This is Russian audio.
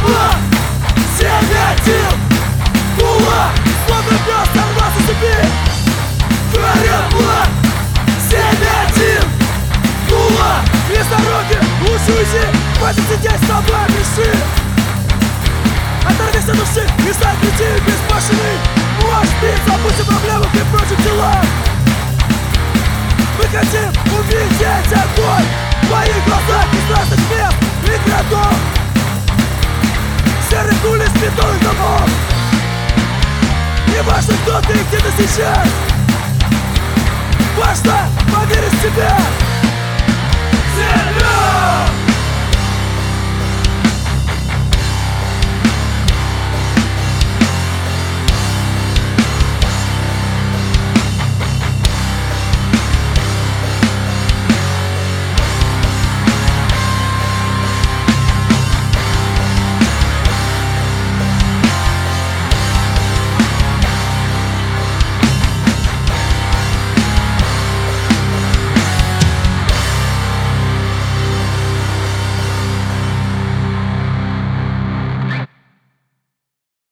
план, 7-1. Кулак, словно пес сорвался с цепи. Горит план, 7-1. Кулак, из дороги лучше уйти. Хватит сидеть с тобой, пиши. Оторвись от души и стань крути беспашенный. Можешь пить, забудь о проблемах и прочих делах. Мы хотим увидеть огонь в твоих глазах из разных мест и городов, серых улиц, бетонных домов. Не важно, кто ты и где ты сейчас, важно поверить в себя.